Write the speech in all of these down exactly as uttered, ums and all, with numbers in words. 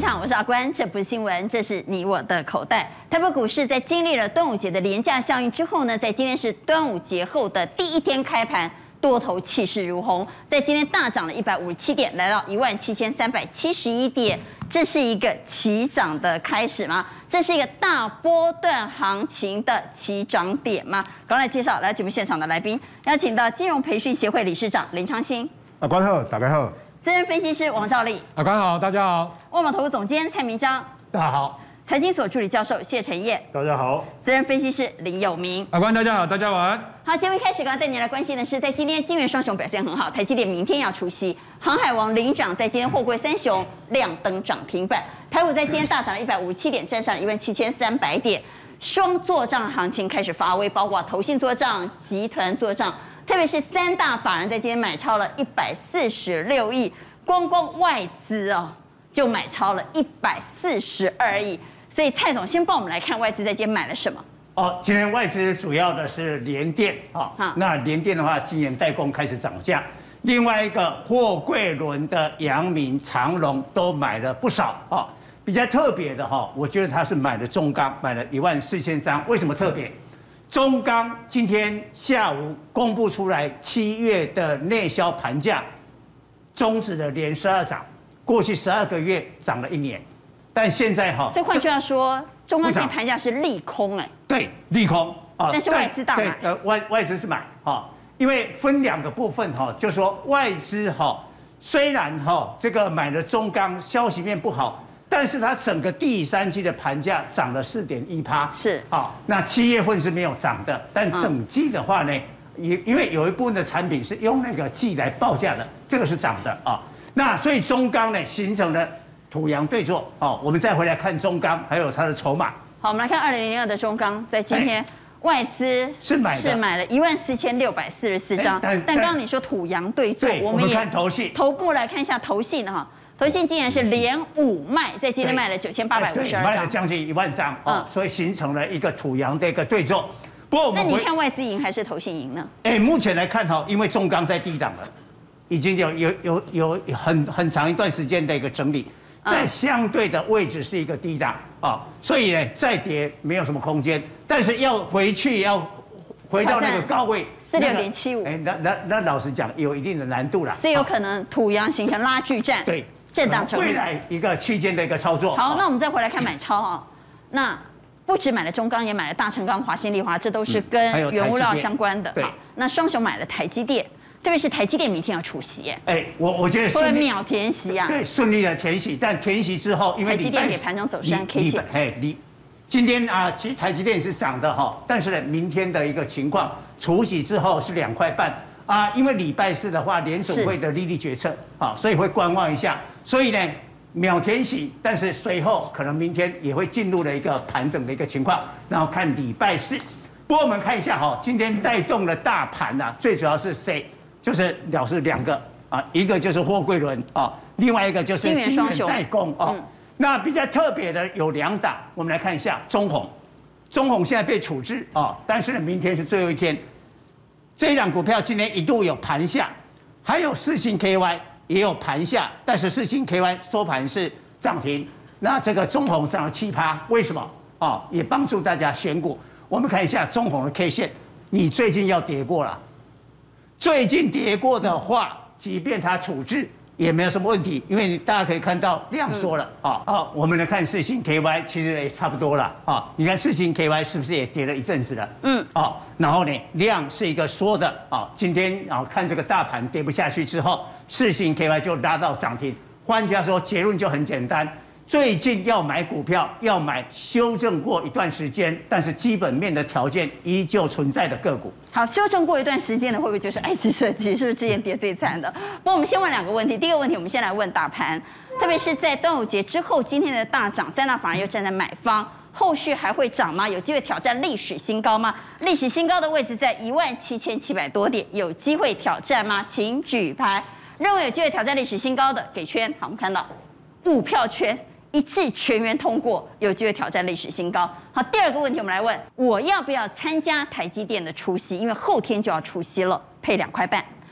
场，我是阿关，这不是新闻，这是你我的口袋。台北股市在经历了端午节的连假效应之后呢，在今天是端午节后的第一天开盘，多头气势如虹，在今天大涨了一百五十七点，来到一万七千三百七十一点，这是一个起涨的开始吗？这是一个大波段行情的起涨点吗？赶快来介绍来节目现场的来宾，邀请到金融培训协会理事长林昌兴， 阿关好，大家好。 资深分析师王兆立， 阿关好，大家好。 万宝投资总监蔡明章， 大家好。 财经所助理教授谢晨业， 大家好。 资深分析师林有明， 阿关大家好，大家晚安。 好，节目一开始，刚刚带你来关心的是，在今天金元双雄表现很好，台积电明天要除息，航海王领涨，在今天货柜三雄亮灯涨停板，台股在今天大涨了一百五十七点，站上了一万七千三百点，双作账行情开始发威，包括投信作账、集团作账，特别是三大法人在今天买超了一百四十六亿，光光外资哦就买超了一百四十二亿。所以蔡总先帮我们来看外资在今天买了什么。 哦，今天外资主要的是联电啊，哦、那联电的话，今年代工开始涨价。另外一个货柜轮的阳明、长荣都买了不少啊、哦。比较特别的哈、哦，我觉得他是买了中钢，买了一万四千张。为什么特别？中钢今天下午公布出来七月的内销盘价，终止了连十二涨，过去十二个月涨了一年。但现在哈， 所以换句话说，中钢现在盘价是利空哎、欸， 对，利空啊， 但是外资大买， 对，呃，外外资是买哈，因为分两个部分哈，就是说外资哈，虽然哈这个买了中钢，消息面不好，但是它整个第三季的盘价涨了四点一趴， 是啊，那七月份是没有涨的，但整季的话呢，因因为有一部分的产品是用那个季来报价的，这个是涨的啊，那所以中钢呢形成了土洋对坐，哦，我们再回来看中钢，还有它的筹码。 好，我们来看二零零二的中钢，在今天外资是买的是买了一万四千六百四十四张，但但刚刚你说土洋对坐， 我们也看投信， 头部来看一下投信哈，投信今年是连五卖，在今天卖了九千八百五十二张， 卖了将近一万张哦，所以形成了一个土洋的一个对坐。不过我们那你看外资赢还是投信赢呢？ 哎，目前来看哈，因为中钢在低档了，已经有有有有很很长一段时间的一个整理。在相对的位置是一个低档啊，所以呢再跌没有什么空间，但是要回去要回到那个高位四六点七五， 哎，那那那老实讲有一定的难度啦， 所以有可能土洋形成拉锯战， 对， 震荡整理， 未来一个区间的一个操作。 好，那我们再回来看买超啊，那不止买了中钢，也买了大成钢、华新丽华，这都是跟原物料相关的。好，那双雄买了台积电。特别是台积电明天要除息， 哎，我我觉得会秒填息啊， 对，顺利的填息，但填息之后，因为台积电也盘中走升 K 线， 哎，你今天啊，其实台积电是涨的哈，但是呢，明天的一个情况，除息之后是两块半啊，因为礼拜四的话，联总会的利率决策啊，所以会观望一下，所以呢，秒填息，但是随后可能明天也会进入了一个盘整的一个情况，然后看礼拜四。不过我们看一下哈，今天带动了大盘呐，最主要是谁？就是表示两个啊，一个就是货柜轮啊，另外一个就是晶圆代工啊。嗯、那比较特别的有两档，我们来看一下中鸿。中鸿现在被处置啊，但是呢，明天是最后一天。这一档股票今天一度有盘下，还有世芯 K Y 也有盘下，但是世芯 K Y 收盘是涨停。那这个中鸿涨了七趴，为什么？啊，也帮助大家选股。我们看一下中鸿的 K 线，你最近要跌过了。最近跌过的话，即便它处置也没有什么问题，因为大家可以看到量缩了啊。好，我们来看世芯 K Y， 其实也差不多了啊。你看世芯 K Y 是不是也跌了一阵子了？嗯，啊，然后呢，量是一个缩的啊。今天啊，看这个大盘跌不下去之后，世芯 K Y 就拉到涨停。换句话说，结论就很简单。最近要买股票，要买修正过一段时间，但是基本面的条件依旧存在的个股。 好，修正过一段时间的会不会就是爱思设计？是不是之前跌最惨的？不过我们先问两个问题。第一个问题，我们先来问大盘，特别是在端午节之后，今天的大涨，三大法人又站在买方，后续还会涨吗？有机会挑战历史新高吗？历史新高的位置在一万七千七百多点，有机会挑战吗？请举牌。认为有机会挑战历史新高的给圈。好，我们看到五票圈。一致全员通过，有机会挑战历史新高。好，第二个问题我们来问：我要不要参加台积电的除息？因为后天就要除息了，配两块半。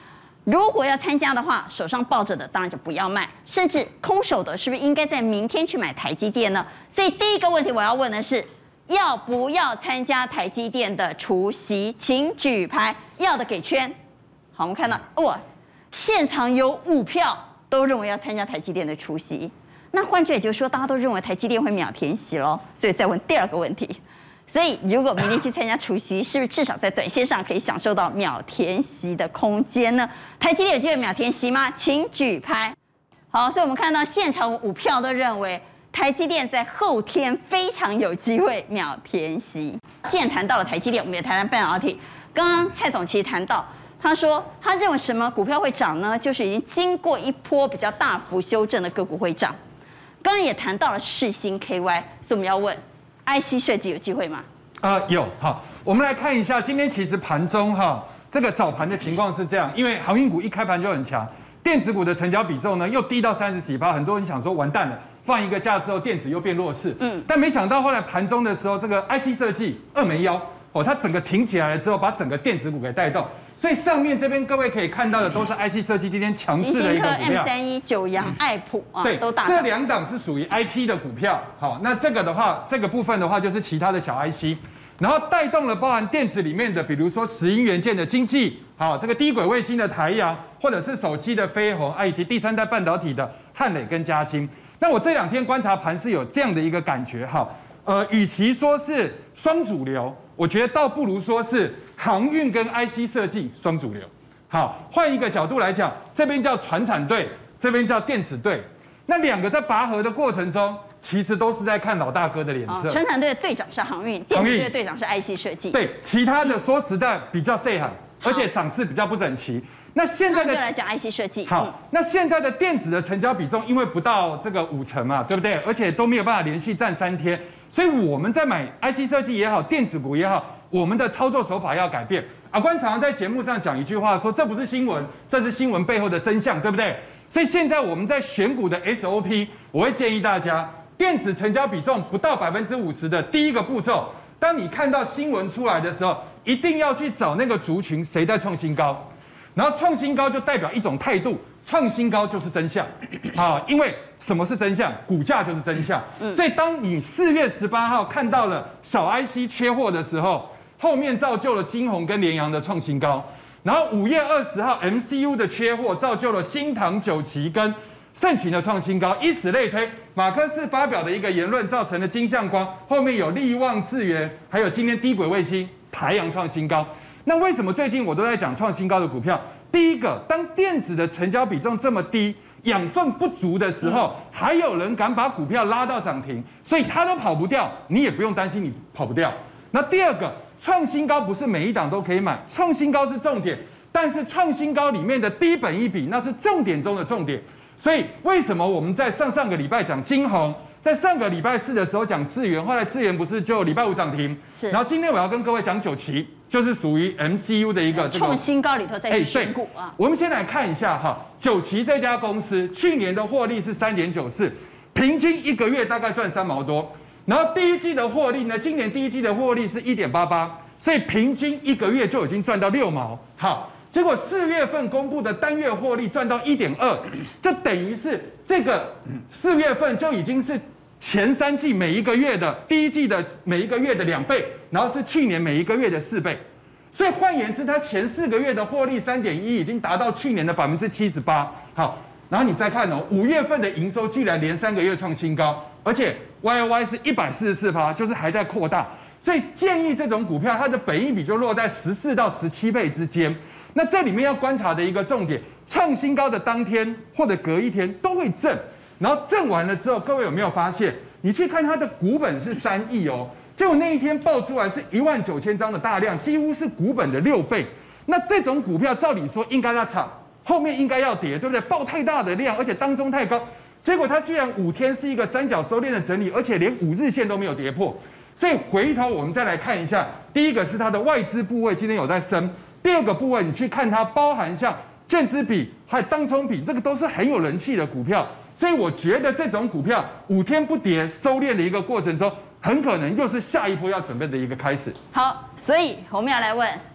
如果要参加的话，手上抱着的当然就不要卖，甚至空手的，是不是应该在明天去买台积电呢？所以第一个问题我要问的是，要不要参加台积电的除息？请举牌，要的给圈。好，我们看到哇，现场有五票都认为要参加台积电的除息。那换句也就是说，大家都认为台积电会秒填息咯。所以再问第二个问题。所以，如果明天去参加除息，是不是至少在短线上可以享受到秒填息的空间呢？台积电有机会秒填息吗？请举牌。好，所以我们看到现场五票都认为台积电在后天非常有机会秒填息。既然谈到了台积电，我们也谈谈半导体。刚刚蔡总其实谈到，他说他认为什么股票会涨呢？就是已经经过一波比较大幅修正的个股会涨。刚刚也谈到了世芯 K Y， 所以我们要问。I C 设计有机会吗？ 啊、呃，有。好，我们来看一下，今天其实盘中哈，这个早盘的情况是这样，因为航运股一开盘就很强，电子股的成交比重呢又低到三十几%，很多人想说完蛋了，放一个假之后电子又变弱势，嗯，但没想到后来盘中的时候，这个 I C 设计二枚腰哦，它整个挺起来了之后，把整个电子股给带动。所以上面这边各位可以看到的都是 I C 设计今天强势的一个股票 ，M 三一、九阳、爱普啊， 对， 都大涨。 这两档是属于 I T 的股票，好，那这个的话，这个部分的话就是其他的小 I C， 然后带动了包含电子里面的，比如说石英元件的经济，好，这个低轨卫星的台阳，或者是手机的飞鸿，啊，以及第三代半导体的汉磊跟嘉晶。那我这两天观察盘是有这样的一个感觉，哈，呃，与其说是双主流，我觉得倒不如说是航运跟 I C 设计双主流。好，换一个角度来讲，这边叫传产队，这边叫电子队。那两个在拔河的过程中，其实都是在看老大哥的脸色。 传产队的队长是航运，电子队的队长是 I C 设计。 对，其他的说实在比较细寒，而且涨势比较不整齐。那现在的就来讲 I C 设计。 好，那现在的电子的成交比重，因为不到这个五成嘛，对不对？而且都没有办法连续站三天，所以我们在买 I C 设计也好，电子股也好，我们的操作手法要改变。阿关常常在节目上讲一句话，说这不是新闻，这是新闻背后的真相，对不对？所以现在我们在选股的 S O P， 我会建议大家，电子成交比重不到百分之五十的第一个步骤，当你看到新闻出来的时候，一定要去找那个族群谁在创新高，然后创新高就代表一种态度，创新高就是真相，啊，因为什么是真相？股价就是真相。所以当你四月十八号看到了小 I C 缺货的时候，后面造就了金鸿跟联阳的创新高，然后五月二十号 M C U 的缺货造就了新唐、九旗跟盛群的创新高，以此类推。马克思发表的一个言论造成了金相光，后面有力旺、智源，还有今天低轨卫星台阳创新高。那为什么最近我都在讲创新高的股票？第一个，当电子的成交比重这么低，养分不足的时候，还有人敢把股票拉到涨停，所以他都跑不掉，你也不用担心你跑不掉。那第二个，创新高不是每一档都可以买，创新高是重点，但是创新高里面的低本益比那是重点中的重点。所以为什么我们在上上个礼拜讲金鸿，在上个礼拜四的时候讲智源，后来智源不是就礼拜五涨停，是。然后今天我要跟各位讲九旗，就是属于 M C U 的一个这个创新高里头再去选股啊。 我们先来看一下哈，九旗这家公司去年的获利是三点九四，平均一个月大概赚三毛多。然后第一季的获利呢，今年第一季的获利是一点八八，所以平均一个月就已经赚到六毛。好，结果四月份公布的单月获利赚到一点二，就等于是这个四月份就已经是前三季每一个月的第一季的每一个月的两倍，然后是去年每一个月的四倍。所以换言之，它前四个月的获利三点一已经达到去年的百分之七十八。好。然后你再看哦，五月份的营收居然连三个月创新高，而且 Y O Y 是一百四十四%，就是还在扩大。所以建议这种股票，它的本益比就落在十四到十七倍之间。那这里面要观察的一个重点，创新高的当天或者隔一天都会震，然后震完了之后，各位有没有发现？你去看它的股本是三亿哦，结果那一天爆出来是一万九千张的大量，几乎是股本的六倍。那这种股票照理说应该要涨。后面应该要跌，对不对？爆太大的量，而且当中太高，结果它居然五天是一个三角收敛的整理，而且连五日线都没有跌破。所以回头我们再来看一下，第一个是它的外资部位今天有在升，第二个部位你去看它包含像券资比还有当冲比，这个都是很有人气的股票。所以我觉得这种股票五天不跌收敛的一个过程中，很可能又是下一波要准备的一个开始。 好，所以我们要来问。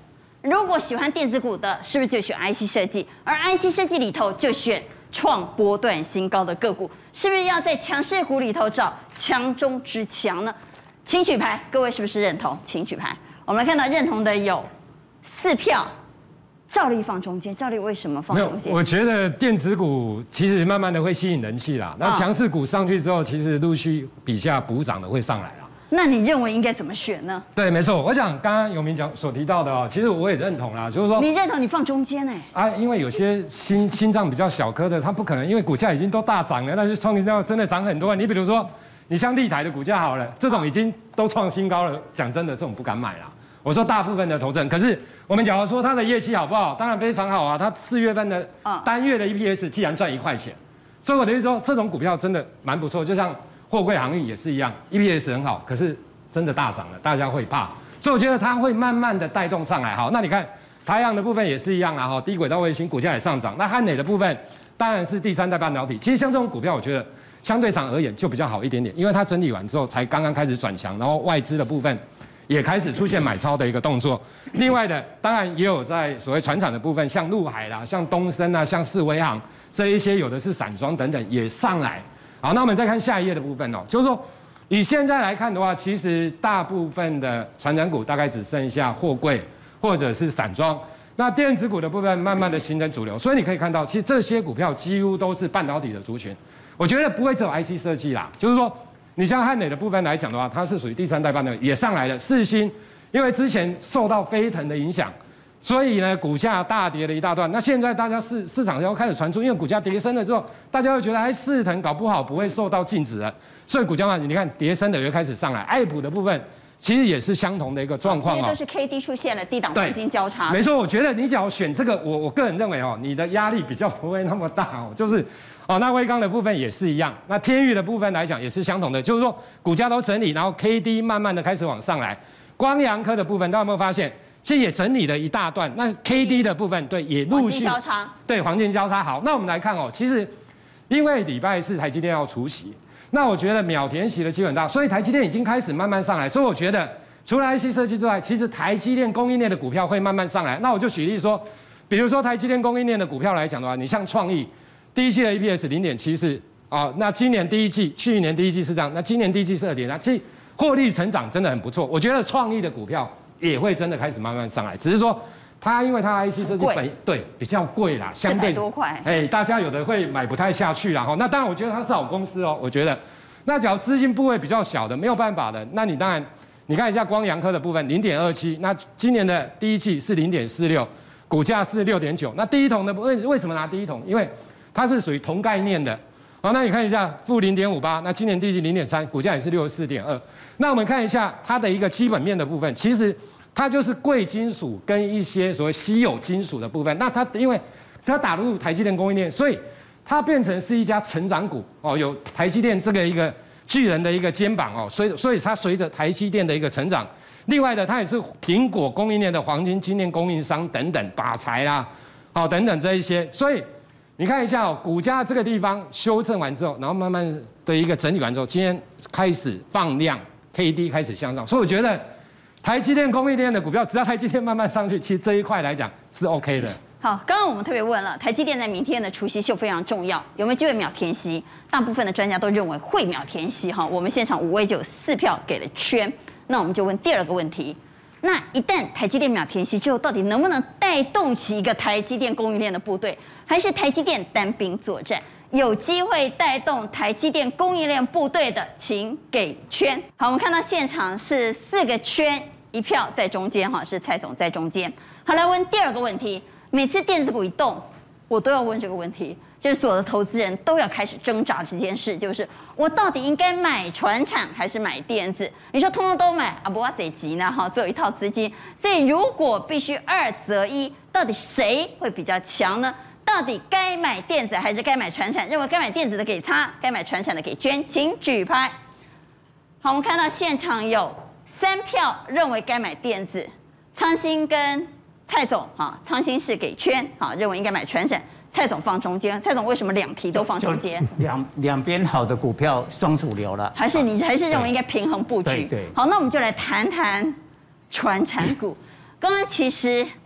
如果喜欢电子股的，是不是就选 I C 设计？而 I C 设计里头就选创波段新高的个股，是不是要在强势股里头找强中之强呢？请举牌，各位是不是认同？请举牌。我们看到认同的有四票。照例放中间，照例为什么放中间？ 我觉得电子股其实慢慢的会吸引人气啦。那强势股上去之后，其实陆续比价补涨的会上来啦。 那你认为应该怎么选呢？ 对，没错。我想刚刚永明讲所提到的哦，其实我也认同啦，就是说你认同你放中间哎啊，因为有些心心脏比较小颗的，它不可能因为股价已经都大涨了，那就创新高真的涨很多。你比如说，你像立台的股价好了，这种已经都创新高了，讲真的，这种不敢买啦。我说大部分的投资人，可是我们假如说它的业绩好不好？当然非常好啊。它四月份的单月的 E P S 既然赚一块钱，所以我的意思说，这种股票真的蛮不错。就像货柜航运也是一样 ，E P S 很好，可是真的大涨了，大家会怕。所以我觉得它会慢慢的带动上来。好，那你看台阳的部分也是一样啊，哈，低轨道卫星股价也上涨。那汉磊的部分当然是第三代半导体。其实像这种股票，我觉得相对上而言就比较好一点点，因为它整理完之后才刚刚开始转强，然后外资的部分也开始出现买超的一个动作。另外的，当然也有在所谓传产的部分，像陆海啦、像东升啊、像世威航这一些，有的是散装等等也上来。好，那我们再看下一页的部分哦，就是说以现在来看的话，其实大部分的传产股大概只剩下货柜或者是散装，那电子股的部分慢慢的形成主流。所以你可以看到，其实这些股票几乎都是半导体的族群。我觉得不会只有 I C 设计啦，就是说。你像汉磊的部分来讲的话，它是属于第三代半导体，也上来了。世芯因为之前受到飞腾的影响，所以呢股价大跌了一大段。那现在大家市市场要开始传出，因为股价跌升了之后，大家会觉得哎，世腾搞不好不会受到禁止了，所以股价嘛，你看跌升的又开始上来。爱普的部分其实也是相同的一个状况哦， 这些都是 K D 出现了低档黄金交叉。 没错，我觉得你只要选这个，我我个人认为哦，你的压力比较不会那么大哦，就是。哦，那威刚的部分也是一样，那天钰的部分来讲也是相同的，就是说股价都整理，然后 K D 慢慢的开始往上来。光阳科的部分，大家有没有发现，其实也整理了一大段？那 K D 的部分，对，也陆续交叉， 对，黄金交叉。好，那我们来看哦，其实因为礼拜四台积电要除息，那我觉得秒填息的机会很大，所以台积电已经开始慢慢上来，所以我觉得除了 I C 设计之外，其实台积电供应链的股票会慢慢上来。那我就举例说，比如说台积电供应链的股票来讲的话，你像创意。第一季的 E P S 零点七四啊，那今年第一季，去年第一季是这样，那今年第一季是二点三，其实获利成长真的很不错。我觉得创意的股票也会真的开始慢慢上来，只是说它因为它 I C 设计本对比较贵啦，相对多块， 哎，大家有的会买不太下去啦哈。那当然，我觉得它是好公司哦，我觉得。那只要资金部位比较小的，没有办法的，那你当然你看一下光阳科的部分零点二七，那今年的第一季是零点四六，股价是六点九。那第一桶的为为什么拿第一桶？因为它是属于同概念的，好，那你看一下负零点五八，那今年第一季零点三，股价也是六十四点二。那我们看一下它的一个基本面的部分，其实它就是贵金属跟一些所谓稀有金属的部分。那它因为它打入台积电供应链，所以它变成是一家成长股哦，有台积电这个一个巨人的一个肩膀哦，所以所以它随着台积电的一个成长，另外的它也是苹果供应链的黄金晶片供应商等等，靶材啦，哦等等这一些，所以。你看一下哦，股价这个地方修正完之后，然后慢慢的一个整理完之后，今天开始放量 ，K D 开始向上，所以我觉得台积电供应链的股票，只要台积电慢慢上去，其实这一块来讲是 OK 的。 好，刚刚我们特别问了，台积电在明天的除息秀非常重要，有没有机会秒填息？大部分的专家都认为会秒填息哈。我们现场五位就有四票给了圈，那我们就问第二个问题。那一旦台积电秒填息之后，到底能不能带动起一个台积电供应链的部队，还是台积电单兵作战？有机会带动台积电供应链部队的，请给圈。好，我们看到现场是四个圈，一票在中间哈，是蔡总在中间。好，来问第二个问题，每次电子股一动，我都要问这个问题。就是所有的投资人都要开始挣扎这件事，就是我到底应该买传产还是买电子？你说通通都买啊，不要贼急呢哈，只有一套资金，所以如果必须二择一，到底谁会比较强呢？到底该买电子还是该买传产？认为该买电子的给叉，该买传产的给圈，请举牌。好，我们看到现场有三票认为该买电子，昌兴跟蔡总哈，昌兴是给圈，好，认为应该买传产。蔡总放中间，蔡总为什么两题都放中间？ 两两边好的股票双主流了， 还是你还是认为应该平衡布局？ 对对。 好，那我们就来谈谈传产股。刚刚其实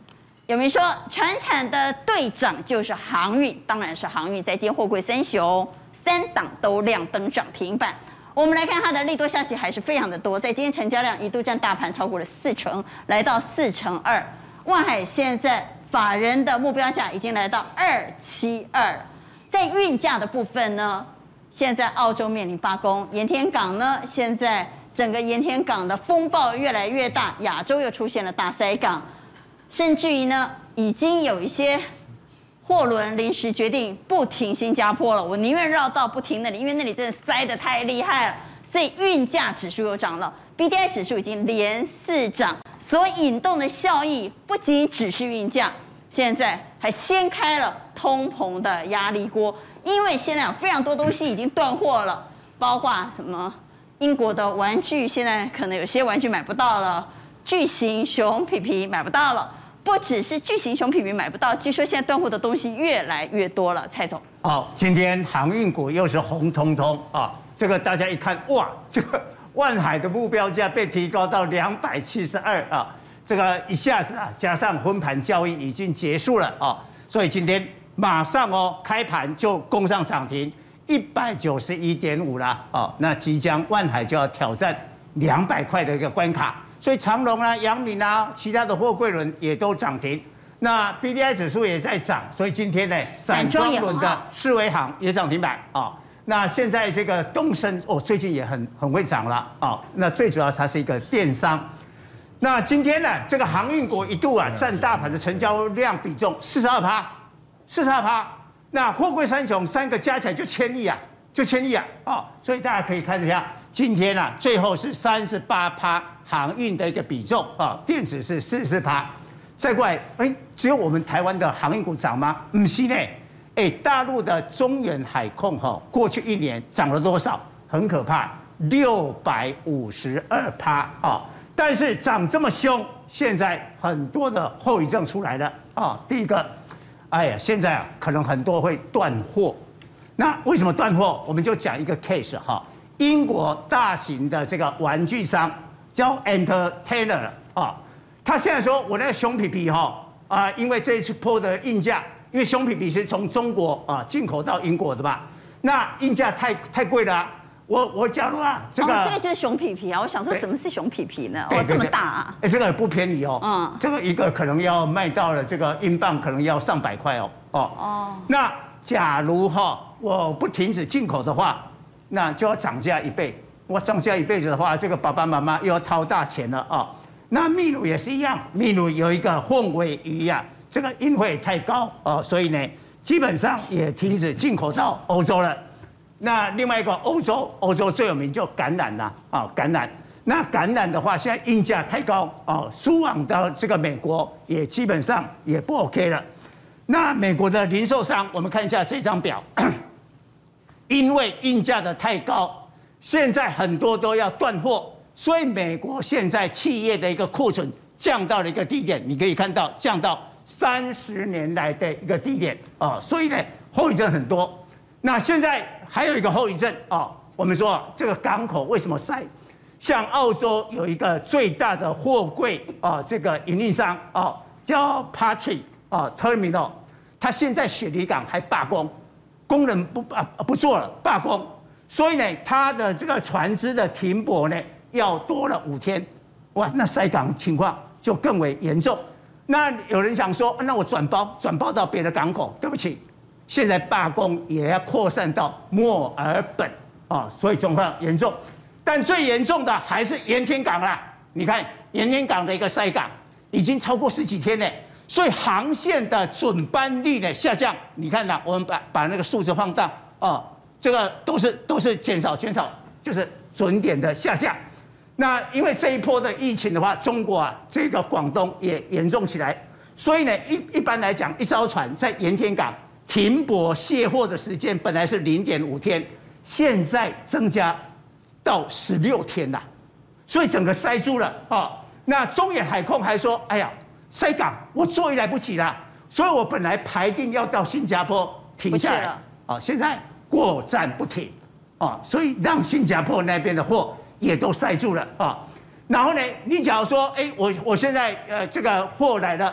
有没有说传产的队长就是航运？当然是航运，在今天货柜三雄三档都亮灯涨停板。我们来看它的利多消息还是非常的多，在今天成交量一度占大盘超过了四成，来到四成二。万海现在法人的目标价已经来到二七二，在运价的部分呢，现在澳洲面临罢工，盐田港呢现在整个盐田港的风暴越来越大，亚洲又出现了大塞港。甚至于呢，已经有一些货轮临时决定不停新加坡了，我宁愿绕道不停那里，因为那里真的塞得太厉害了。所以运价指数又涨了 ，B D I 指数已经连四涨，所引动的效益不仅只是运价，现在还掀开了通膨的压力锅，因为现在有非常多东西已经断货了，包括什么英国的玩具，现在可能有些玩具买不到了。巨型熊皮皮买不到了，不只是巨型熊皮皮买不到，据说现在断货的东西越来越多了。蔡总， 好，今天航运股又是红彤彤啊！这个大家一看，哇，这个万海的目标价被提高到两百七十二啊！这个一下子啊，加上分盘交易已经结束了啊，所以今天马上哦开盘就攻上涨停一百九十一点五了啊！那即将万海就要挑战两百块的一个关卡。所以长荣啊、阳明啊，其他的货柜轮也都涨停，那 B D I 指数也在涨，所以今天呢，散装轮的世维航也涨停板啊。那现在这个东升哦，最近也很很会涨了啊。那最主要它是一个电商。那今天呢，这个航运股一度啊占大盘的成交量比重四十二趴，四十二趴。那货柜三雄三个加起来就千亿啊，就千亿啊啊。所以大家可以看一下，今天啊最后是三十八趴。航运的一个比重啊，电子是四十趴，再过来，哎，只有我们台湾的航运股涨吗？不是呢，哎，大陆的中远海控哈，过去一年涨了多少？很可怕，六百五十二趴啊！但是涨这么凶，现在很多的后遗症出来了啊。第一个，哎呀，现在啊，可能很多会断货。那为什么断货？我们就讲一个 case 哈，英国大型的这个玩具商。叫 Entertainer 啊，他现在说我那个熊皮皮哈啊，因为这一次波的运价，因为熊皮皮是从中国啊进口到英国的吧，那运价太太贵了、啊。我我假如啊，这个、 哦、这个就是熊皮皮啊，我想说什么是熊皮皮呢？哦，这么大啊！ 哎，这个不便宜哦，嗯，这个一个可能要卖到了这个英镑，可能要上百块哦，哦哦。那假如哈我不停止进口的话，那就要涨价一倍。我涨价一辈子的话，这个爸爸妈妈又要掏大钱了啊！那秘鲁也是一样，秘鲁有一个凤尾鱼呀、啊，这个运费太高哦，所以呢，基本上也停止进口到欧洲了。那另外一个欧洲，欧洲最有名就橄榄啦，啊，橄榄。那橄榄的话，现在运价太高哦，输往到这个美国也基本上也不 OK 了。那美国的零售商，我们看一下这张表，因为运价的太高。现在很多都要断货，所以美国现在企业的一个库存降到了一个低点，你可以看到降到三十年来的一个低点啊，所以呢后遗症很多。那现在还有一个后遗症啊，我们说这个港口为什么塞？像澳洲有一个最大的货柜啊，这个营运商啊叫 Patrick 啊 Terminal， 他现在雪梨港还罢工，工人不啊不做了，罢工。所以呢，它的这个船只的停泊呢，要多了五天，哇，那塞港情况就更为严重。那有人想说，那我转包转包到别的港口，对不起，现在罢工也要扩散到墨尔本啊，所以状况严重。但最严重的还是盐田港啦，你看盐田港的一个塞港已经超过十几天呢，所以航线的准班率呢下降。你看呐，我们把把那个数字放大啊。这个都是都是减少减少，就是准点的下降。那因为这一波的疫情的话，中国啊这个广东也严重起来，所以呢一一般来讲，一艘船在盐田港停泊卸货的时间本来是零点五天，现在增加到十六天啦，所以整个塞住了啊。那中远海控还说，哎呀，塞港我坐也来不及了，所以我本来排定要到新加坡停下来啊，现在。过站不停，啊，所以让新加坡那边的货也都塞住了啊。然后呢，你假如说，哎，我我现在呃这个货来了，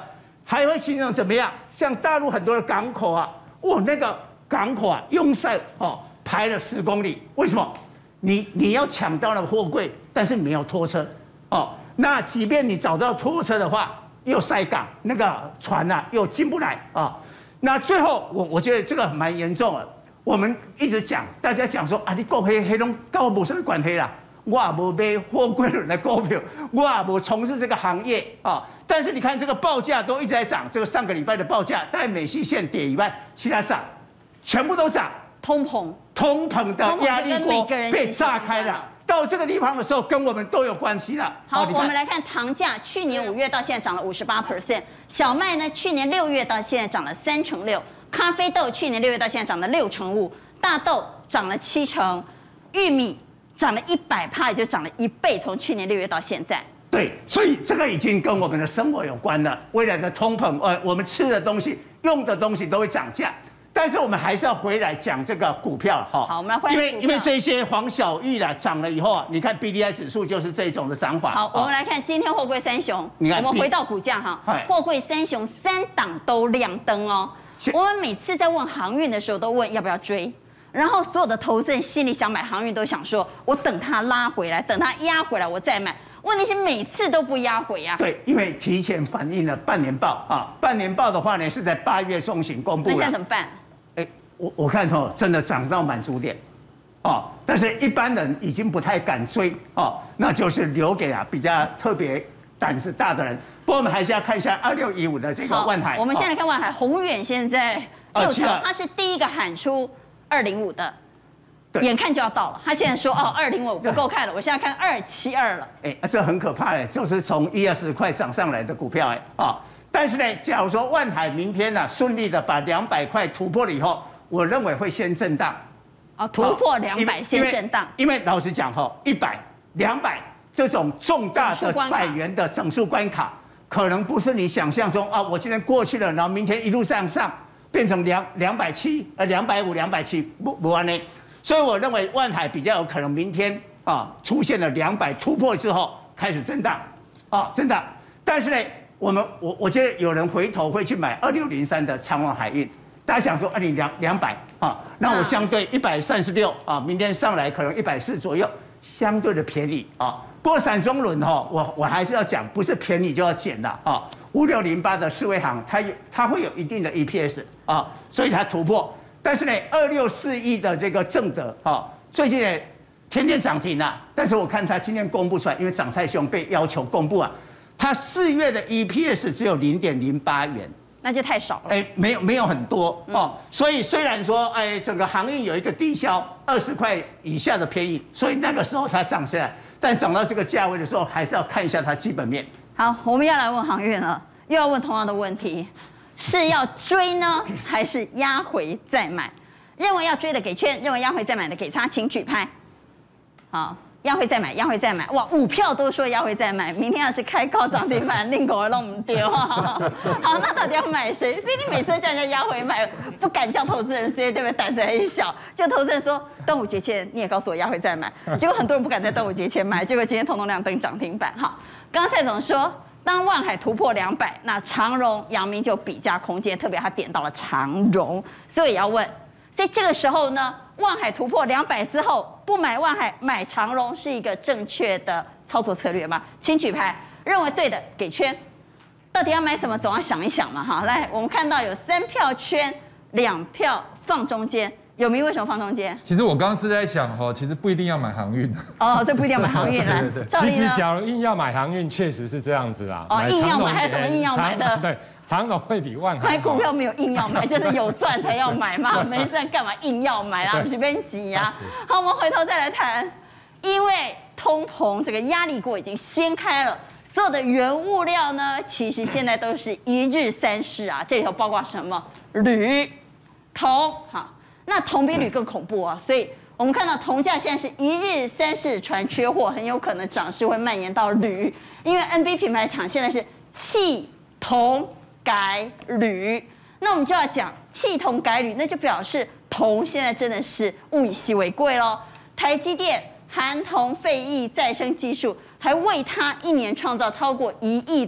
还会形容怎么样？像大陆很多的港口啊，哇，那个港口啊，拥塞哦，排了十公里，为什么？你你要抢到了货柜，但是没有拖车哦。那即便你找到拖车的话，又塞港，那个船啊又进不来啊、哦。那最后我我觉得这个蛮严重的。我们一直讲，大家讲说啊，你国黑黑龙跟我没什么关系啦。我也无买货柜轮的股票，我也无从事这个行业啊。但是你看这个报价都一直在涨，这个上个礼拜的报价，在美西线跌以外，其他涨，全部都涨。 通膨， 通膨的压力锅被炸开了。到这个地方的时候，跟我们都有关系了。 好，我们来看糖价，去年五月到现在涨了五十八 percent， 小麦呢，去年六月到现在涨了三成六，咖啡豆去年六月到现在涨了六成五，大豆涨了七成，玉米涨了一百趴，也就涨了一倍，从去年六月到现在。 对，所以这个已经跟我们的生活有关了。未来的通膨，呃，我们吃的东西、用的东西都会涨价。但是我们还是要回来讲这个股票哈。 好，我们来回来。 因为因为这些黄小玉啦涨了以后啊，你看 B D I 指数就是这种的涨法。 好，我们来看今天货柜三雄，我们回到股价哈，货柜三雄三档都亮灯哦。我们每次在问航运的时候，都问要不要追。然后所有的投资人心里想买航运，都想说，我等它拉回来，等它压回来，我再买。问题是每次都不压回啊。 对，因为提前反映了半年报啊，半年报的话呢是在八月中旬公布了。 那现在怎么办？ 哎，我我看哦，真的涨到满足点，哦，但是一般人已经不太敢追哦，那就是留给啊比较特别胆子大的人。不过我们还是要看一下二六一五的这个万海。 我们现在看万海，宏远现在六条，它是第一个喊出二零五的。眼看就要到了，他现在说哦，二零五不够看了，我现在看二七二了。 哎，这很可怕哎，就是从一二十块涨上来的股票哎啊！但是呢，假如说万海明天呢、啊、顺利的把两百块突破了以后，我认为会先震荡。 哦，突破两百先震荡。 因为老实讲哈，一百、两百这种重大的百元的整数关卡，可能不是你想象中啊，我今天过去了，然后明天一路向上变成两两百七呃两百五两百七不不完呢。所以我认为万海比较有可能明天啊出现了两百突破之后开始震荡，啊震荡。但是呢，我们我我觉得有人回头会去买二六零三的长荣海运，大家想说啊你两两百啊，那我相对一百三十六啊，明天上来可能一百四左右，相对的便宜啊。不过散中轮哈，我我还是要讲，不是便宜就要减的啊。五六零八的世威航，它有它会有一定的 E P S 啊，所以它突破。但是呢，二六四一的这个正德啊，最近呢天天涨停啊，但是我看它今天公布出来，因为涨太凶被要求公布啊，它四月的 E P S 只有零点零八元， 那就太少了。 哎，没有没有很多哦，所以虽然说哎整个航运有一个低消二十块以下的便宜，所以那个时候它涨下来，但涨到这个价位的时候，还是要看一下它基本面。 好，我们要来问航运了，又要问同样的问题。是要追呢，还是压回再买？认为要追的给圈，认为压回再买的给叉，请举牌。好，压回再买，压回再买。哇，五票都说压回再买。明天要是开高涨停板，令狗弄唔丢啊！好，那到底要买谁？所以你每次叫人家压回买，不敢叫投资人直接对不对？胆子很小，就投资人说端午节前你也告诉我压回再买，结果很多人不敢在端午节前买，结果今天通通亮灯涨停板。好，刚刚蔡总说。当万海突破两百，那长荣、阳明就比价空间，特别他点到了长荣，所以也要问，所以这个时候呢，万海突破两百之后，不买万海买长荣是一个正确的操作策略吗？请举牌，认为对的给圈，到底要买什么，总要想一想嘛哈。来，我们看到有三票圈，两票放中间。有名为什么放中间？ 其实我刚刚是在想哈，其实不一定要买航运哦，这不一定要买航运啦。 其实假如硬要买航运，确实是这样子啦。 哦，硬要买还有什么硬要买的？ 对，长荣会比万海。 买股票没有硬要买，就是有赚才要买嘛，没赚干嘛硬要买啦？不是被挤呀。好，我们回头再来谈，因为通膨这个压力锅已经掀开了，所有的原物料呢，其实现在都是一日三市啊，这里头包括什么？铝、铜，好。那铜比铝更恐怖啊，所以我们看到铜价现在是一日三市传缺货，很有可能涨势会蔓延到铝，因为 N B 品牌厂现在是弃铜改铝，那我们就要讲弃铜改铝，那就表示铜现在真的是物以稀为贵咯。台积电含铜废液再生技术还为它一年创造超过一亿的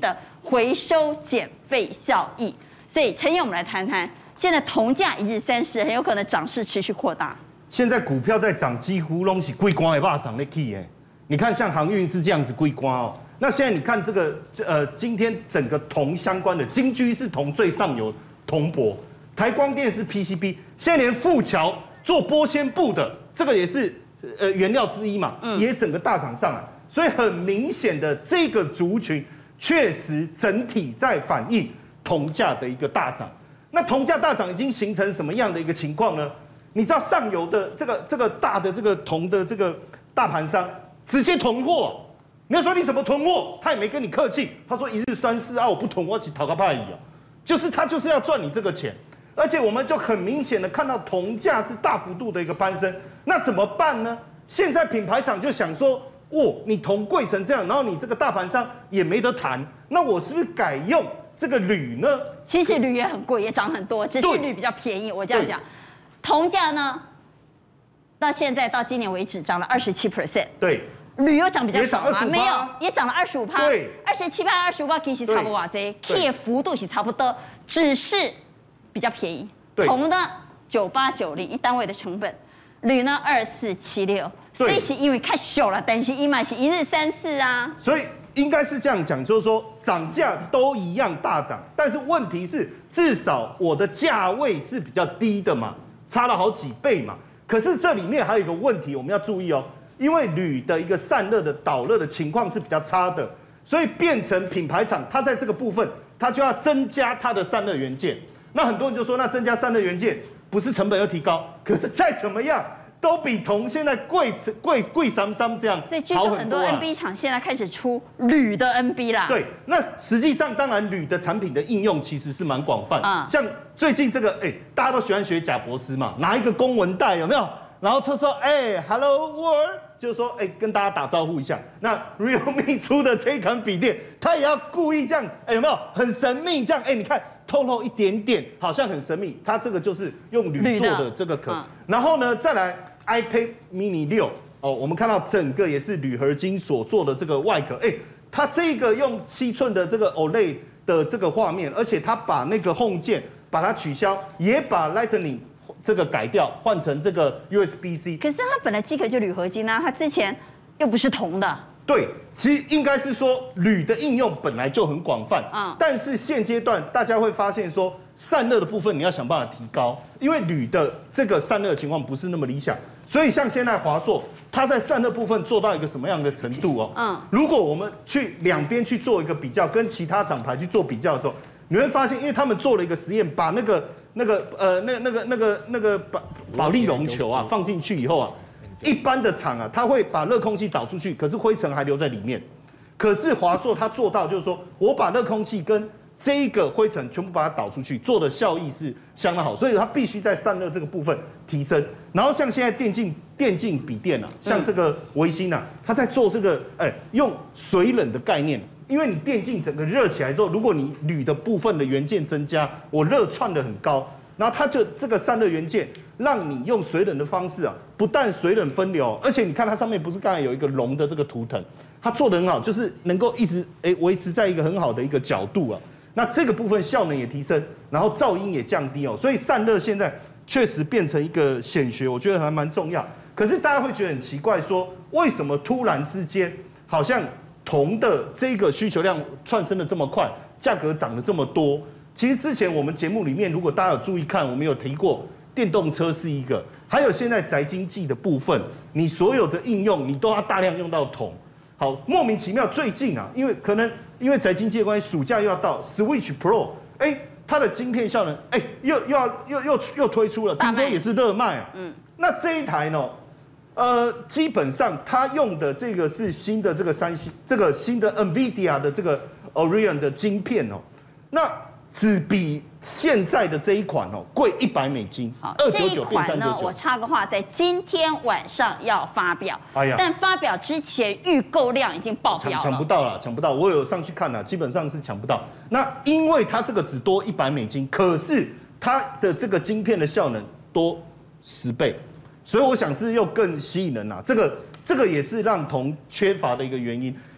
回收减费效益。所以陈燕，我们来谈谈，现在铜价一日三市，很有可能涨势持续扩大。 现在股票在涨，几乎拢是龟光的霸涨的 key 哎。你看，像航运是这样子龟光哦。那现在你看这个呃，今天整个铜相关的，金居是铜最上游铜箔，台光电是 P C B， 现在连富桥做玻纤布的，这个也是呃原料之一嘛，也整个大涨上来。所以很明显的，这个族群确实整体在反映铜价的一个大涨。那铜价大涨已经形成什么样的一个情况呢？你知道上游的这个这个大的这个铜的这个大盘商直接囤货，你要说你怎么囤货，他也没跟你客气，他说一日三市啊，我不囤我起讨个派啊，就是他就是要赚你这个钱，而且我们就很明显的看到铜价是大幅度的一个攀升，那怎么办呢？现在品牌厂就想说，哦，你铜贵成这样，然后你这个大盘商也没得谈，那我是不是改用这个铝呢？ 其实铝也很贵，也涨很多，只是铝比较便宜。我这样讲，铜价呢，到现在到今年为止涨了二十七 percent。 对。 铝又涨比较少嘛， 没有，也涨了二十五趴， 对， 二十七趴、二十五趴，其实差不多这 K 幅度是差不多，只是比较便宜。铜呢九八九零一单位的成本，铝呢二四七六，所以是因为太小了，但是一买是一日三四啊。 所以应该是这样讲，就是说涨价都一样大涨，但是问题是至少我的价位是比较低的嘛，差了好几倍嘛。可是这里面还有一个问题，我们要注意哦。因为铝的一个散热的导热的情况是比较差的，所以变成品牌厂，它在这个部分，它就要增加它的散热元件。那很多人就说，那增加散热元件不是成本又提高，可是再怎么样都比铜现在贵贵贵三三这样好很多啊。 所以据说很多 N B 厂现在开始出铝的 N B 啦。 对，那实际上当然铝的产品的应用其实是蛮广泛，嗯，像最近这个，哎、欸，大家都喜欢学贾博士嘛，拿一个公文袋有没有？然后就说，哎、欸、，Hello World， 就是说，哎、欸，跟大家打招呼一下。那 Realme 出的这一款笔电，它也要故意这样，哎、欸，有没有很神秘这样？哎、欸，你看透露一点点，好像很神秘。它这个就是用铝做的这个壳。嗯、然后呢，再来 iPad mini 六哦，我们看到整个也是铝合金所做的这个外壳，哎、欸，它这个用七寸的这个 O L E D 的这个画面，而且它把那个 Home 键把它取消，也把 Lightning。这个改掉换成这个 U S B C， 可是它本来机壳就铝合金啊，它之前又不是铜的。 对，其实应该是说铝的应用本来就很广泛，嗯，但是现阶段大家会发现说散热的部分你要想办法提高，因为铝的这个散热情况不是那么理想，所以像现在华硕，它在散热部分做到一个什么样的程度哦？嗯，如果我们去两边去做一个比较，跟其他厂牌去做比较的时候，你会发现，因为他们做了一个实验，把那个。那个呃，那那个那个那个保保利龙球啊放进去以后啊，一般的厂啊，它会把热空气导出去，可是灰尘还留在里面。可是华硕它做到就是说，我把热空气跟这一个灰尘全部把它导出去，做的效益是相当好，所以它必须在散热这个部分提升。然后像现在电竞电竞笔电啊，像这个微星啊，它在做这个哎、欸、用水冷的概念。因为你电竞整个热起来之后，如果你铝的部分的元件增加，我热窜得很高，然后它就这个散热元件让你用水冷的方式啊，不但水冷分流，而且你看它上面不是刚才有一个龙的这个图腾，它做得很好，就是能够一直哎维持在一个很好的一个角度啊。那这个部分效能也提升，然后噪音也降低哦，所以散热现在确实变成一个显学，我觉得还蛮重要。可是大家会觉得很奇怪，说为什么突然之间好像？铜的这个需求量窜升的这么快，价格涨得这么多。其实之前我们节目里面，如果大家有注意看，我们有提过电动车是一个，还有现在宅经济的部分，你所有的应用你都要大量用到铜。好，莫名其妙，最近啊，因为可能因为宅经济的关系，暑假又要到 Switch Pro， 哎、欸，它的晶片效能，哎、欸，又又要又又又推出了，听说也是热卖啊。嗯，那这一台呢？呃，基本上它用的这个是新的这个三星，这个新的 NVIDIA 的这个 Orion 的晶片哦，那只比现在的这一款哦贵一百美金，二九九变三九九。 我插个话，在今天晚上要发表， 哎呀， 但发表之前预购量已经爆表了， 抢抢不到了，抢不到。我有上去看了，基本上是抢不到。那因为它这个只多一百美金，可是它的这个晶片的效能多十倍。所以我想是又更吸引人啦，这个这个也是让铜缺乏的一个原因。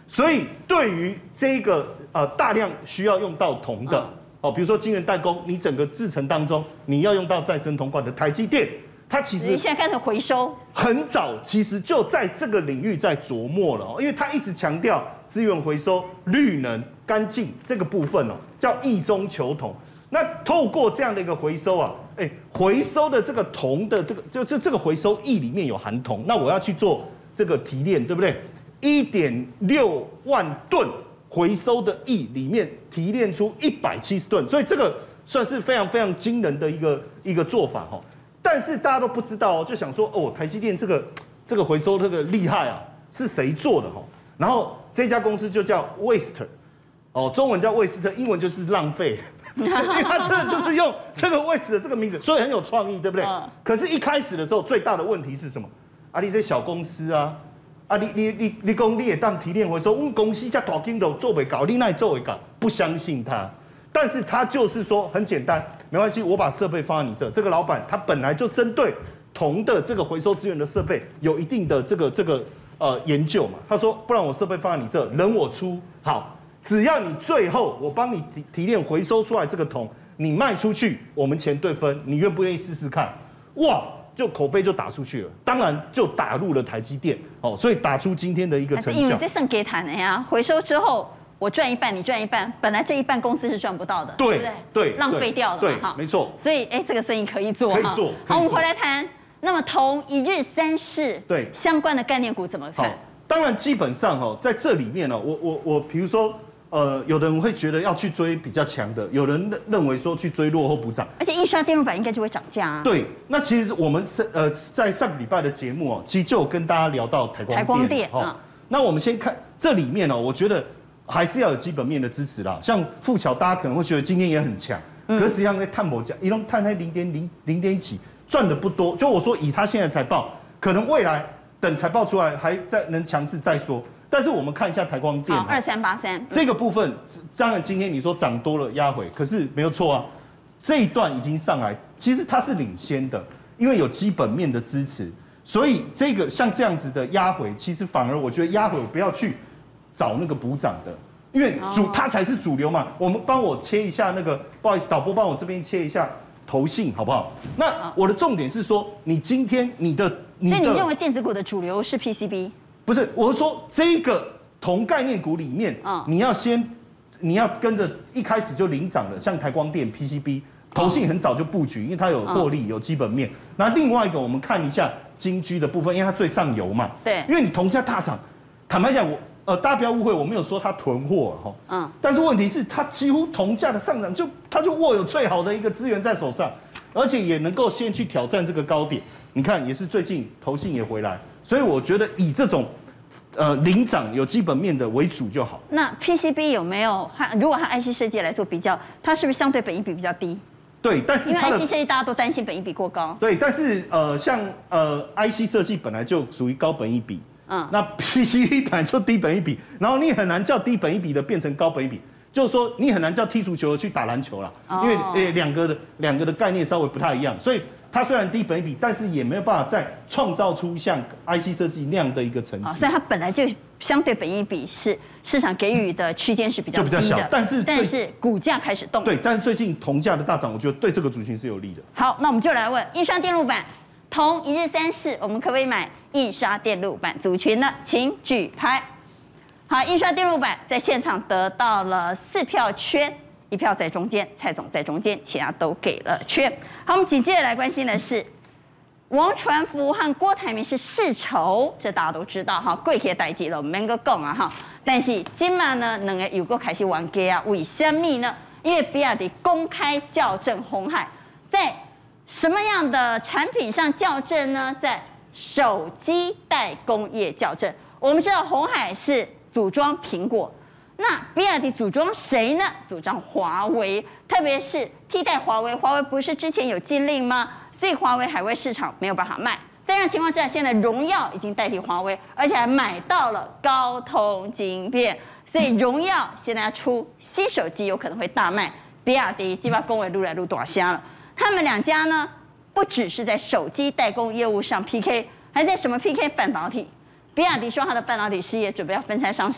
所以对于这个呃大量需要用到铜的。嗯哦，比如说晶圆代工，你整个制程当中你要用到再生铜管的台积电，它其实你现在开始回收， 很早其实就在这个领域在琢磨了哦，因为它一直强调资源回收、绿能、干净这个部分哦，叫异中求同。那透过这样的一个回收啊，哎，回收的这个铜的这个就就这个回收液里面有含铜，那我要去做这个提炼，对不对？一点六万吨。回收的液里面提炼出一百七十吨，所以这个算是非常非常惊人的一个一个做法哈。但是大家都不知道哦，就想说哦，台积电这个这个回收这个厉害啊，是谁做的哈？然后这家公司就叫 Waste， 哦，中文叫魏斯特，英文就是浪费，因为它真的就是用这个 Waste 的这个名字，所以很有创意，对不对？可是，一开始的时候最大的问题是什么？啊，你这小公司啊。啊，你你你你讲你也当提炼回收，我们公司叫大金都做不搞，你那做会搞，不相信他。但是他就是说很简单，没关系，我把设备放在你这。这个老板他本来就针对铜的这个回收资源的设备有一定的这个这个呃研究嘛。他说，不然我设备放在你这，人我出，好，只要你最后我帮你提提炼回收出来这个铜，你卖出去，我们钱对分，你愿不愿意试试看？哇！就口碑就打出去了，当然就打入了台积电哦，所以打出今天的一个成效。 因为这算给谈的呀，回收之后我赚一半，你赚一半，本来这一半公司是赚不到的， 对不对？ 对， 浪费掉了嘛， 哈，没错。 所以哎，这个生意可以做， 可以做。 好，我们回来谈，那么同一日三市对相关的概念股怎么看？ 当然基本上哦，在这里面呢，我我我，比如说。呃，有的人会觉得要去追比较强的，有人认认为说去追落后补涨， 而且印刷电路板应该就会涨价啊。 对，那其实我们是呃在上个礼拜的节目哦，其实就有跟大家聊到台光电。 台光电哦，那我们先看这里面哦，我觉得还是要有基本面的支持啦。像富巧，大家可能会觉得今天也很强，可是实际上在探某价，一共探在零点零零点几，赚的不多。就我说以他现在财报，可能未来等财报出来还在能强势再说。但是我们看一下台光电， 二三八三这个部分，当然今天你说涨多了压回，可是没有错啊，这一段已经上来，其实它是领先的，因为有基本面的支持，所以这个像这样子的压回，其实反而我觉得压回我不要去找那个补涨的，因为主它才是主流嘛。我们帮我切一下那个，不好意思，导播帮我这边切一下投信好不好？那我的重点是说，你今天你的，你的所以你认为电子股的主流是 P C B？ 不是，我是说这个同概念股里面，嗯、你要先，你要跟着一开始就领涨的，像台光电、P C B， 投信很早就布局，因为它有获利、有基本面。那另外一个，我们看一下金居的部分，因为它最上游嘛。 对。因为你铜价大涨，坦白讲，我呃大家不要误会，我没有说它囤货哈。嗯。但是问题是，它几乎铜价的上涨就它就握有最好的一个资源在手上，而且也能够先去挑战这个高点。你看，也是最近投信也回来。所以我觉得以这种，呃，领涨有基本面的为主就好。 那 P C B 有没有？它如果和 I C 设计来做比较，它是不是相对本益比比较低？ 对，但是因为 I C 设计大家都担心本益比过高。 对，但是呃，像呃 I C 设计本来就属于高本益比，嗯，那 P C B 本来就低本益比，然后你很难叫低本益比的变成高本益比。就是说，你很难叫踢足球的去打篮球啦，哦、因为呃两个的两个的概念稍微不太一样，所以它虽然低本益比，但是也没有办法再创造出像 I C 设计那样的一个层次。 所以它本来就相对本益比是市场给予的区间是比较低的， 就比较小，但是但是股价开始动。 对，但是最近铜价的大涨，我觉得对这个族群是有利的。 好，那我们就来问印刷电路板同一日三市，我们可不可以买印刷电路板族群呢？请举牌。好，印刷电路板在现场得到了四票圈，一票在中间，蔡总在中间，其他都给了圈。好，我们紧接着来关心的是王传福和郭台铭是世仇，这大家都知道哈，贵客代志了，免个讲啊哈。但是今晚呢，两个又个开始玩家啊，为什么呢？因为比亚迪公开校正鸿海，在什么样的产品上校正呢？在手机代工业校正。我们知道鸿海是组装苹果，那比亚迪组装谁呢？组装华为，特别是替代华为。华为不是之前有禁令吗？所以华为海外市场没有办法卖。在这样情况之下，现在荣耀已经代替华为，而且还买到了高通晶片，所以荣耀现在要出新手机有可能会大卖。比亚迪基本上工尾撸来撸大虾了。他们两家呢，不只是在手机代工业务上 P K， 还在什么 P K 半导体。比亚迪说，它的半导体事业准备要分拆上市。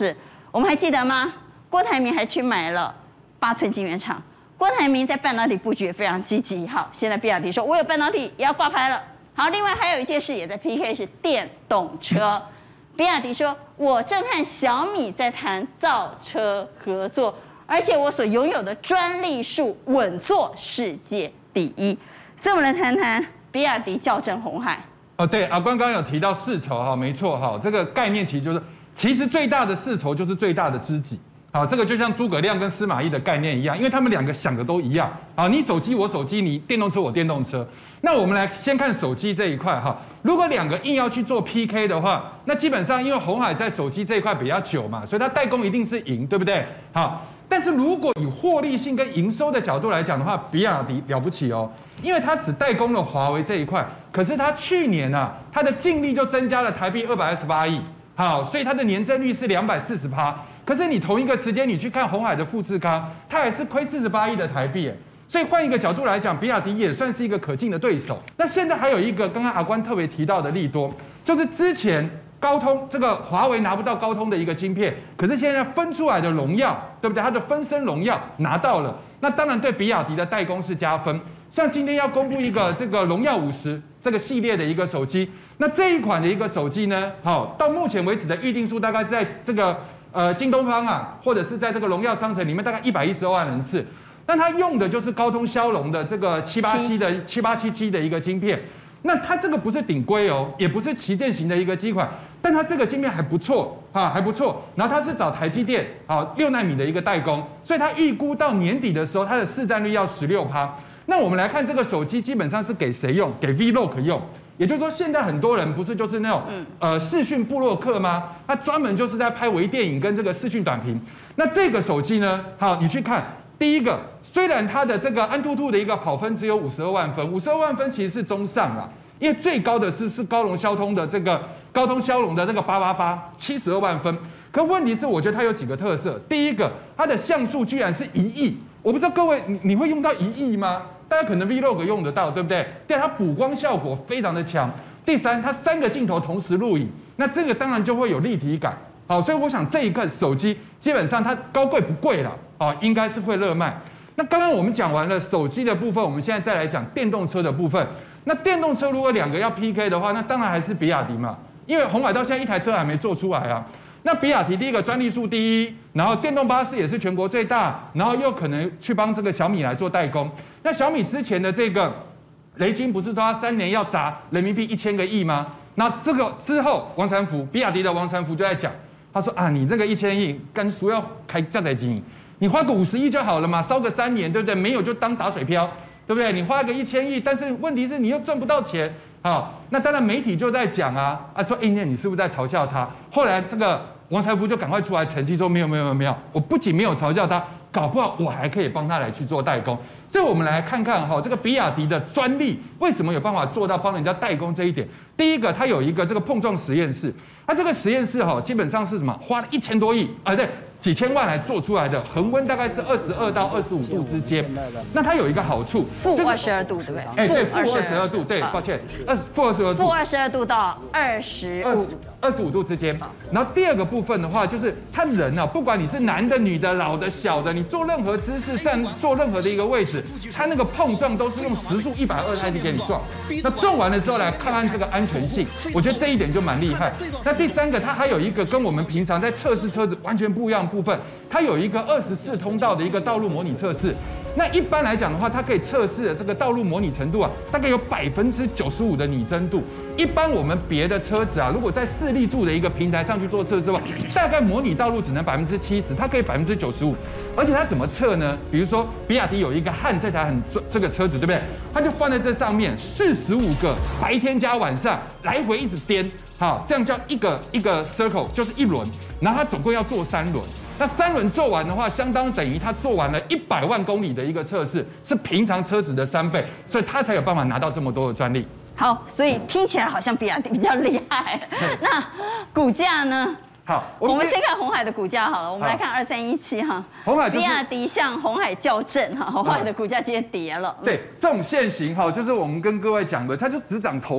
我们还记得吗？郭台铭还去买了八寸晶圆厂。郭台铭在半导体布局也非常积极。好，现在比亚迪说我有半导体也要挂牌了。好，另外还有一件事也在 P K 是电动车。比亚迪说，我正和小米在谈造车合作，而且我所拥有的专利数稳坐世界第一。所以我们来谈谈比亚迪校正鸿海。 哦，对，阿关刚刚有提到世仇哈，没错哈，这个概念其实就是，其实最大的世仇就是最大的知己。好，这个就像诸葛亮跟司马懿的概念一样，因为他们两个想的都一样。好，你手机我手机，你电动车我电动车。那我们来先看手机这一块哈，如果两个硬要去做 P K 的话，那基本上因为鸿海在手机这一块比较久嘛，所以它代工一定是赢，对不对？好，但是如果以获利性跟营收的角度来讲的话，比亚迪了不起哦，因为它只代工了华为这一块，可是它去年啊，它的净利就增加了台币二百二十八亿。好，所以它的年增率是两百四十趴。可是你同一个时间，你去看鸿海的富士康，它也是亏四十八亿的台币。所以换一个角度来讲，比亚迪也算是一个可敬的对手。那现在还有一个刚刚阿关特别提到的利多，就是之前高通这个华为拿不到高通的一个晶片，可是现在分出来的荣耀，对不对？它的分身荣耀拿到了，那当然对比亚迪的代工是加分。像今天要公布一个这个荣耀五十这个系列的一个手机，那这一款的一个手机呢，好，到目前为止的预定数大概是在这个呃京东方啊，或者是在这个荣耀商城里面大概一百一十二万人次，但它用的就是高通骁龙的这个七八七的七八七七的一个晶片。那它这个不是顶规哦，也不是旗舰型的一个机款，但它这个晶片还不错啊，还不错。然后它是找台积电啊六奈米的一个代工，所以它预估到年底的时候，它的市占率要十六趴。那我们来看这个手机，基本上是给谁用？给 Vlog 用。也就是说，现在很多人不是就是那种呃视讯部落客吗？他专门就是在拍微电影跟这个视讯短屏。那这个手机呢，好，你去看。第一个，虽然它的这个安兔兔的一个跑分只有五十二万分，五十二万分其实是中上啦，因为最高的是是高龙骁通的这个高通骁龙的那个八八八，七十二万分。可问题是，我觉得它有几个特色。第一个，它的像素居然是一亿，我不知道各位你你会用到一亿吗？大家可能 Vlog 用得到，对不对？对，它补光效果非常的强。第三，它三个镜头同时录影，那这个当然就会有立体感。好，所以我想这一个手机基本上它高贵不贵了，啊，应该是会热卖。那刚刚我们讲完了手机的部分，我们现在再来讲电动车的部分。那电动车如果两个要 P K 的话，那当然还是比亚迪嘛，因为鸿海到现在一台车还没做出来啊。那比亚迪第一个专利数第一，然后电动巴士也是全国最大，然后又可能去帮这个小米来做代工。那小米之前的这个雷军不是说他三年要砸人民币一千个亿吗？那这个之后，王传福，比亚迪的王传福就在讲，他说啊，你这个一千亿跟书要开加载机，你花个五十亿就好了嘛，烧个三年，对不对？没有就当打水漂，对不对？你花个一千亿，但是问题是你又赚不到钱。好，那当然媒体就在讲啊啊说，哎，那你是不是在嘲笑他？后来这个王传福就赶快出来澄清说，没有没有没有，我不仅没有嘲笑他，搞不好我还可以帮他来去做代工。所以我们来看看哈，这个比亚迪的专利为什么有办法做到帮人家代工这一点？第一个，它有一个这个碰撞实验室，它这个实验室哈，基本上是什么？花了一千多亿啊，对。几千万来做出来的，恒温大概是二十二到二十五度之间。那它有一个好处， 负二十二度，对不对？ 哎，对，负二十二度，对，抱歉，二负二十二度， 负二十二度到二十五二十五度之间。然后第二个部分的话，就是他人啊，不管你是男的、女的、老的、小的，你做任何姿势站坐任何的一个位置，它那个碰撞都是用时速一百二十 I T 给你撞。那撞完了之后来看看这个安全性，我觉得这一点就蛮厉害。那第三个，它还有一个跟我们平常在测试车子完全不一样。部分，它有一个二十四通道的一个道路模拟测试。那一般来讲的话，它可以测试的这个道路模拟程度啊，大概有百分之九十五的拟真度。一般我们别的车子啊，如果在四立柱的一个平台上去做测试的话，大概模拟道路只能百分之七十，它可以百分之九十五。而且它怎么测呢？比如说，比亚迪有一个汉这台很这个车子，对不对？它就放在这上面，四十五个白天加晚上来回一直颠，好，这样叫一个一个 circle 就是一轮，然后它总共要做三轮。那三轮做完的话，相当等于他做完了一百万公里的一个测试，是平常车子的三倍，所以他才有办法拿到这么多的专利。 好，所以听起来好像比亚迪比较厉害。那股价呢？ 好， 我们, 我们先看鸿海的股价好了。我们来看二三一七哈， 鸿海、就是、 比亚迪向鸿海校正哈，鸿海的股价今天跌了。 对，这种现形哈，就是我们跟各位讲的，它就只涨头尾。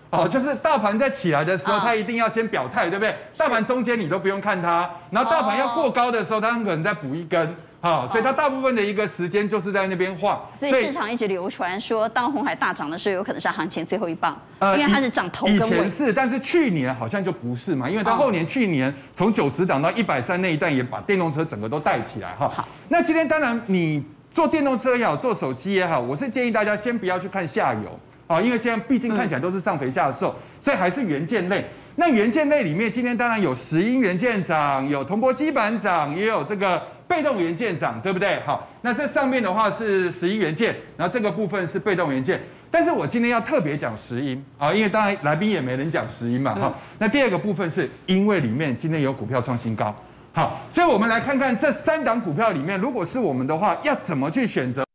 哦，就是大盘在起来的时候，它一定要先表态，对不对？大盘中间你都不用看它，然后大盘要过高的时候，它很可能再补一根，好，所以它大部分的一个时间就是在那边晃。 所以市场一直流传说，当鸿海大涨的时候，有可能是行情最后一棒，因为它是涨头跟尾。 以前是，但是去年好像就不是嘛，因为它后年去年从九十档到一百三那一段，也把电动车整个都带起来哈。好，那今天当然你做电动车也好，做手机也好，我是建议大家先不要去看下游。啊，因为现在毕竟看起来都是上肥下瘦，所以还是元件类。那元件类里面，今天当然有石英元件涨，有铜箔基板涨，也有这个被动元件涨，对不对？好，那这上面的话是石英元件，然后这个部分是被动元件。但是我今天要特别讲石英啊，因为当然来宾也没人讲石英嘛。哈，那第二个部分是因为里面今天有股票创新高，好，所以我们来看看这三档股票里面，如果是我们的话，要怎么去选择？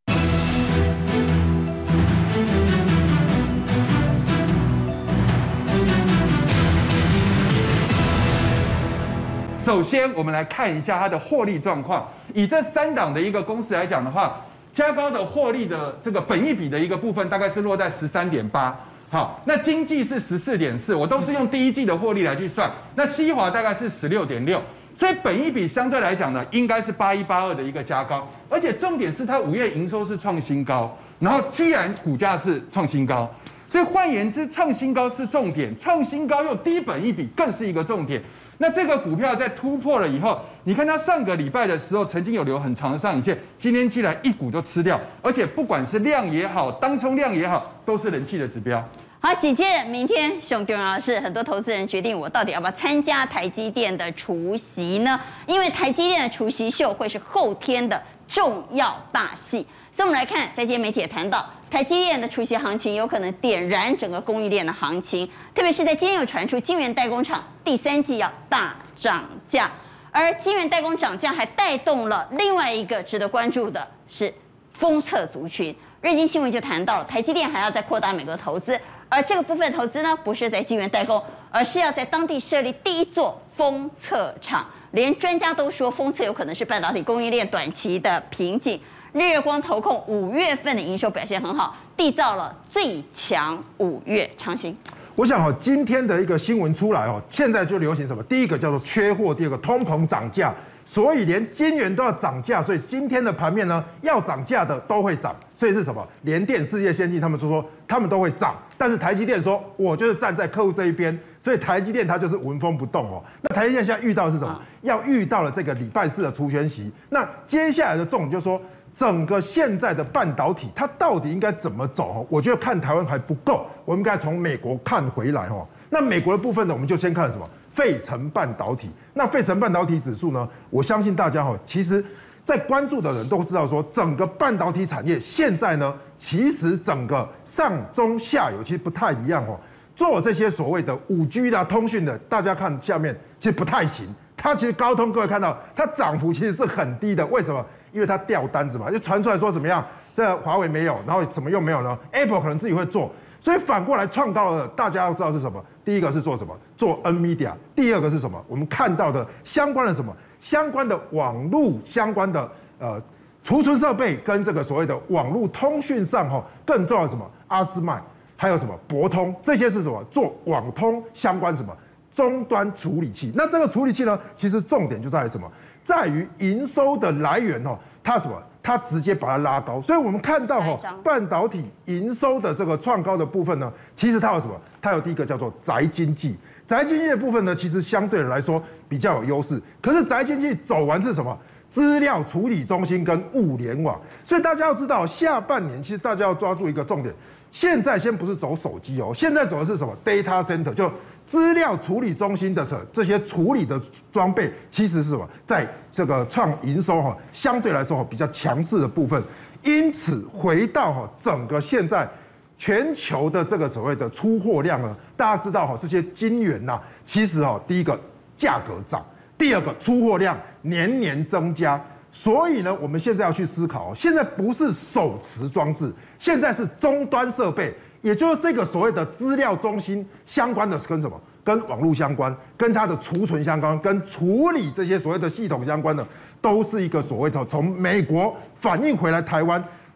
首先，我们来看一下它的获利状况。以这三档的一个公司来讲的话，嘉高的获利的这个本益比的一个部分，大概是落在十三点八。好，那经济是十四点四，我都是用第一季的获利来去算。那西华大概是十六点六，所以本益比相对来讲呢，应该是八一八二的一个嘉高。而且重点是它五月营收是创新高，然后居然股价是创新高。所以换言之，创新高是重点，创新高又低本益比更是一个重点。那这个股票在突破了以后，你看它上个礼拜的时候曾经有留很长的上影线，今天居然一股就吃掉，而且不管是量也好，当冲量也好，都是人气的指标。 好，紧接着明天熊重要的是，很多投资人决定我到底要不要参加台积电的除息呢？因为台积电的除息秀会是后天的重要大戏。所以我们来看，在今天媒体也谈到，台积电的除息行情有可能点燃整个供应链的行情，特别是在今天有传出晶圆代工厂第三季要大涨价，而晶圆代工涨价还带动了另外一个值得关注的是封测族群。日经新闻就谈到了，台积电还要再扩大美国投资，而这个部分投资呢，不是在晶圆代工，而是要在当地设立第一座封测厂。连专家都说，封测有可能是半导体供应链短期的瓶颈。日月光投控五月份的营收表现很好，缔造了最强五月长兴。 我想哦，今天的一个新闻出来哦，现在就流行什么？第一个叫做缺货，第二个通膨涨价，所以连晶圆都要涨价，所以今天的盘面呢，要涨价的都会涨。所以是什么？联电、世界先进他们说说他们都会涨，但是台积电说，我就是站在客户这一边，所以台积电它就是纹风不动哦。那台积电现在遇到的是什么？要遇到了这个礼拜四的除权息，那接下来的重点就是说，整个现在的半导体，它到底应该怎么走？我觉得看台湾还不够，我们应该从美国看回来哈。那美国的部分呢，我们就先看什么？费城半导体。那费城半导体指数呢？我相信大家哈，其实在关注的人都知道说，整个半导体产业现在呢，其实整个上中下游其实不太一样哦。做这些所谓的五 G 的通讯的，大家看下面其实不太行。它其实高通各位看到，它涨幅其实是很低的，为什么？因为它掉单子嘛，就传出来说怎么样，这华为没有，然后怎么又没有呢 ？Apple 可能自己会做，所以反过来创造了大家要知道是什么？第一个是做什么？做 NVIDIA， 第二个是什么？我们看到的相关的什么？相关的网络相关的呃储存设备跟这个所谓的网络通讯上哈，更重要的什么？阿斯麦，还有什么博通，这些是什么？做网通相关什么？终端处理器。那这个处理器呢，其实重点就在于什么？在于营收的来源哦，它什么？它直接把它拉高。所以我们看到哈，半导体营收的这个创高的部分呢，其实它有什么？它有第一个叫做宅经济。宅经济的部分呢，其实相对来说比较有优势。可是宅经济走完是什么？资料处理中心跟物联网。所以大家要知道，下半年其实大家要抓住一个重点。现在先不是走手机哦，现在走的是什么 ？data center 就。资料处理中心的这些处理的装备，其实是什么？在这个创营收哈，相对来说哈比较强势的部分。因此，回到哈整个现在全球的这个所谓的出货量呢，大家知道哈这些晶圆呐，其实哈第一个价格涨，第二个出货量年年增加。所以呢，我们现在要去思考，现在不是手持装置，现在是终端设备。也就是这个所谓的资料中心相关的跟什么？跟网络相关，跟它的储存相关，跟处理这些所谓的系统相关的，都是一个所谓的从美国反映回来台湾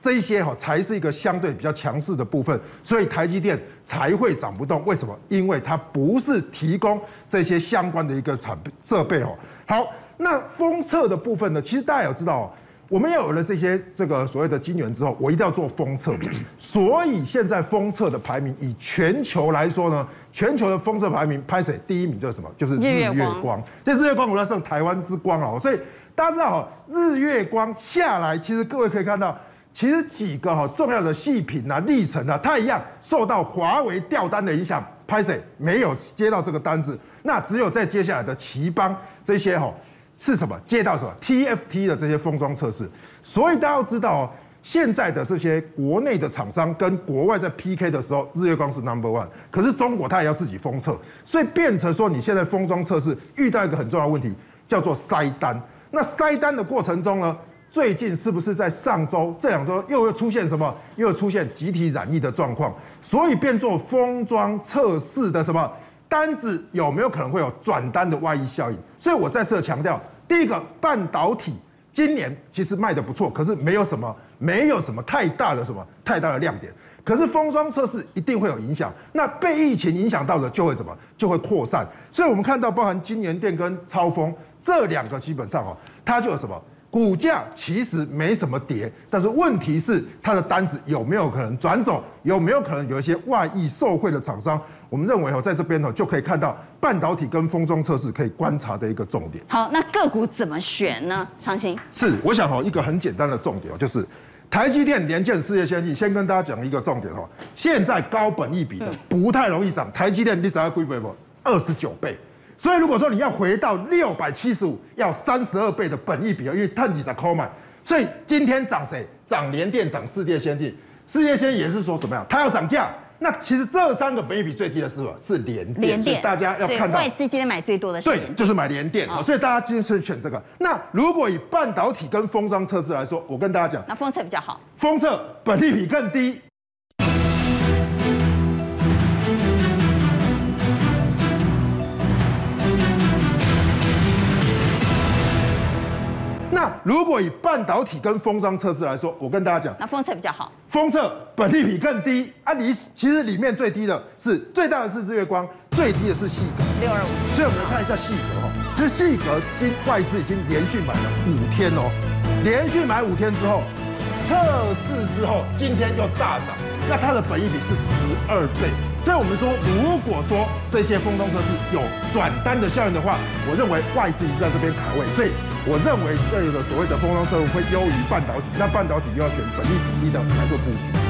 这一些哈才是一个相对比较强势的部分，所以台积电才会涨不动。为什么？因为它不是提供这些相关的一个产设备哦。好，那封测的部分呢？其实大家有知道哦。我们要有了这些这个所谓的晶圆之后，我一定要做封测，所以现在封测的排名以全球来说呢，全球的封测排名拍谁第一名就是什么？就是日月光。这日月光我要胜台湾之光啊！所以大家知道哈，日月光下来，其实各位可以看到，其实几个哈重要的细品啊、历程啊，它一样受到华为调单的影响，拍谁没有接到这个单子，那只有在接下来的奇邦这些哈。是什么？接到什么 T F T 的这些封装测试，所以大家要知道哦，现在的这些国内的厂商跟国外在 P K 的时候，日月光是 number one， 可是中国它也要自己封测，所以变成说你现在封装测试遇到一个很重要的问题，叫做塞单。那塞单的过程中呢，最近是不是在上周、这两周又又出现什么？又出现集体染疫的状况，所以变作封装测试的什么？单子有没有可能会有转单的外溢效应？所以我再次强调，第一个半导体今年其实卖得不错，可是没有什么没有什么太大的什么太大的亮点。可是封装测试一定会有影响，那被疫情影响到的就会什么？就会扩散。所以我们看到，包含金源店跟超丰这两个，基本上哦，它就有什么？股价其实没什么跌，但是问题是它的单子有没有可能转走？有没有可能有一些外溢受惠的厂商？我们认为哦，在这边哦就可以看到半导体跟封装测试可以观察的一个重点。 好，那个股怎么选呢？长兴是，我想哦一个很简单的重点哦，就是台积电、联电、世界先进。先跟大家讲一个重点哦，现在高本益比的不太容易涨，台积电你只要几倍不？二十九倍。所以如果说你要回到六百七十五，要三十二倍的本益比，因为碳底在抠买，所以今天涨谁？涨联电，涨世界先进。世界先进也是说怎么样？它要涨价。那其实这三个本益比最低的是什么？是联电。联电，大家要看到外资今天买最多的是对，就是买联电。好，所以大家今天是选这个。那如果以半导体跟封装测试来说，我跟大家讲， 那封测比较好。 封测本益比更低。那如果以半导体跟封装测试来说，我跟大家讲， 那封测比较好。 封测本益比更低啊，离其实里面最低的是最大的是日月光，最低的是矽格六二五。 所以我们来看一下矽格哈，其实矽格今外资已经连续买了五天哦，连续买五天之后，测试之后今天又大涨，那它的本益比是十二倍。所以我们说，如果说这些封装测试有转单的效应的话，我认为外资已经在这边卡位，所以我认为这个所谓的封装测试会优于半导体，那半导体又要选本益比低的来做布局。